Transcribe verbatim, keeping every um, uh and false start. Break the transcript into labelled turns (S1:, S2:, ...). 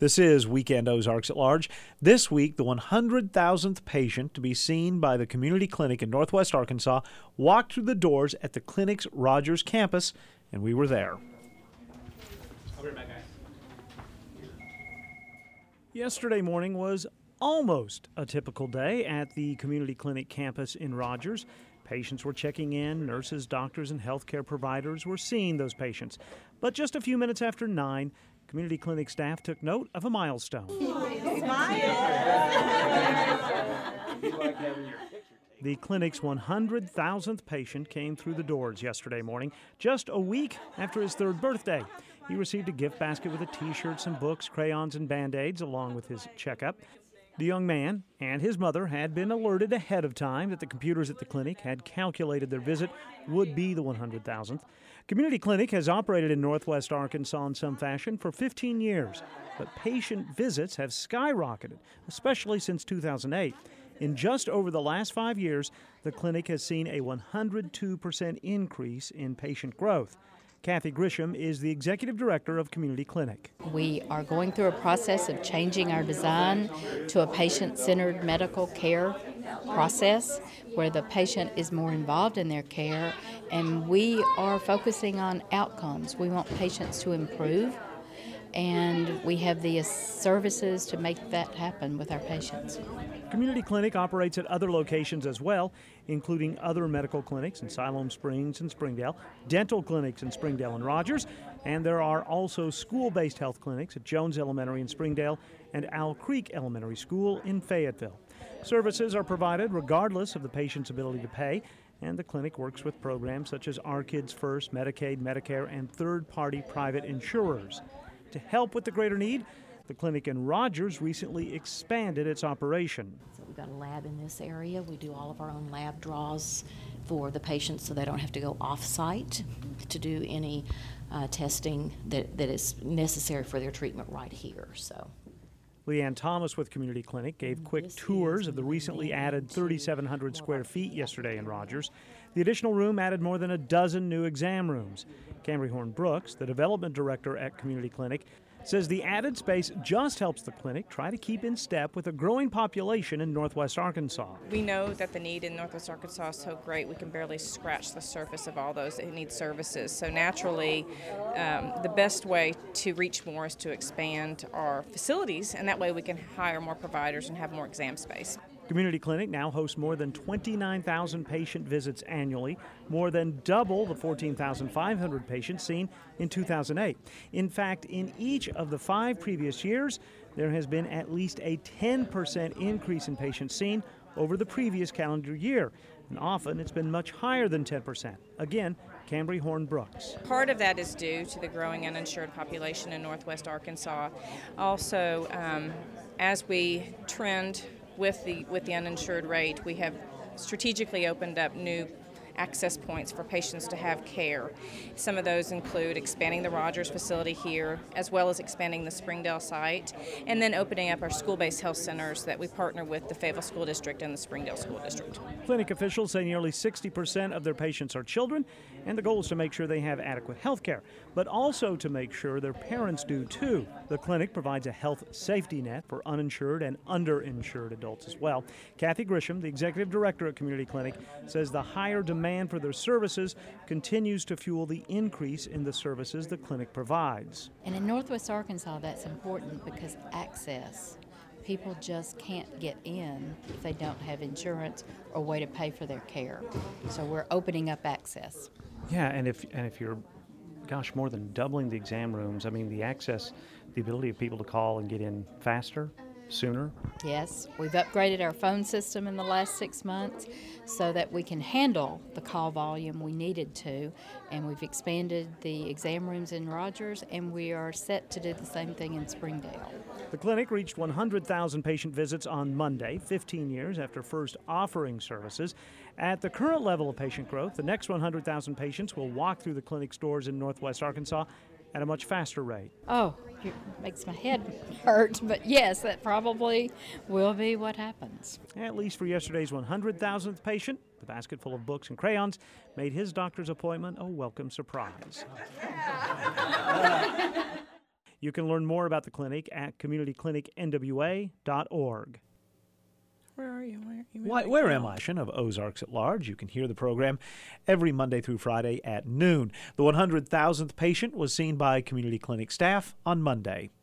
S1: This is Weekend Ozarks at Large. This week, the one hundred thousandth patient to be seen by the community clinic in Northwest Arkansas walked through the doors at the clinic's Rogers campus, and we were there. I'll be right back, guys. Yesterday morning was almost a typical day at the community clinic campus in Rogers. Patients were checking in, nurses, doctors, and healthcare providers were seeing those patients. But just a few minutes after nine, community clinic staff took note of a milestone. The clinic's one hundred thousandth patient came through the doors yesterday morning, just a week after his third birthday. He received a gift basket with a T-shirt, some books, crayons, and Band-Aids, along with his checkup. The young man and his mother had been alerted ahead of time that the computers at the clinic had calculated their visit would be the one hundred thousandth. Community Clinic has operated in Northwest Arkansas in some fashion for fifteen years, but patient visits have skyrocketed, especially since two thousand eight. In just over the last five years, the clinic has seen a one hundred two percent increase in patient growth. Kathy Grisham is the executive director of Community Clinic.
S2: We are going through a process of changing our design to a patient-centered medical care process where the patient is more involved in their care, and we are focusing on outcomes. We want patients to improve, and we have the services to make that happen with our patients.
S1: Community Clinic operates at other locations as well, including other medical clinics in Siloam Springs and Springdale, dental clinics in Springdale and Rogers, and there are also school-based health clinics at Jones Elementary in Springdale and Owl Creek Elementary School in Fayetteville. Services are provided regardless of the patient's ability to pay, and the clinic works with programs such as Our Kids First, Medicaid, Medicare, and third-party private insurers. To help with the greater need, the clinic in Rogers recently expanded its operation.
S3: So we've got a lab in this area. We do all of our own lab draws for the patients so they don't have to go off-site to do any uh, testing that, that is necessary for their treatment right here. So.
S1: Leanne Thomas with Community Clinic gave quick tours of the recently added thirty-seven hundred square feet yesterday in Rogers. The additional room added more than a dozen new exam rooms. Camry Horn Brooks, the development director at Community Clinic, says the added space just helps the clinic try to keep in step with a growing population in Northwest Arkansas.
S4: We know that the need in Northwest Arkansas is so great, we can barely scratch the surface of all those that need services. So naturally, um, the best way to reach more is to expand our facilities, and that way we can hire more providers and have more exam space.
S1: Community Clinic now hosts more than twenty-nine thousand patient visits annually, more than double the fourteen thousand five hundred patients seen in two thousand eight. In fact, in each of the five previous years, there has been at least a ten percent increase in patients seen over the previous calendar year, and often it's been much higher than ten percent. Again, Camry Horn Brooks.
S4: Part of that is due to the growing uninsured population in Northwest Arkansas. Also, um, as we trend with the with the uninsured rate, we have strategically opened up new access points for patients to have care. Some of those include expanding the Rogers facility here, as well as expanding the Springdale site, and then opening up our school-based health centers that we partner with the Fayetteville School District and the Springdale School District.
S1: Clinic officials say nearly sixty percent of their patients are children, and the goal is to make sure they have adequate health care, but also to make sure their parents do too. The clinic provides a health safety net for uninsured and underinsured adults as well. Kathy Grisham, the executive director at Community Clinic, says the higher demand for their services continues to fuel the increase in the services the clinic provides.
S2: And in Northwest Arkansas, that's important because access. People just can't get in if they don't have insurance or way to pay for their care. So we're opening up access.
S1: Yeah, and if and if you're, gosh, more than doubling the exam rooms, I mean, the access, the ability of people to call and get in faster, sooner.
S2: Yes, we've upgraded our phone system in the last six months so that we can handle the call volume we needed to, and we've expanded the exam rooms in Rogers, and we are set to do the same thing in Springdale.
S1: The clinic reached one hundred thousand patient visits on Monday, fifteen years after first offering services. At the current level of patient growth, the next one hundred thousand patients will walk through the clinic's doors in Northwest Arkansas at a much faster rate.
S2: Oh, it makes my head hurt, but yes, that probably will be what happens.
S1: At least for yesterday's one hundred thousandth patient, the basket full of books and crayons made his doctor's appointment a welcome surprise. You can learn more about the clinic at community clinic N W A dot org.
S4: Where are you? Where, are you
S5: Why, where am I? Of Ozarks at Large. You can hear the program every Monday through Friday at noon. The one hundred thousandth patient was seen by community clinic staff on Monday.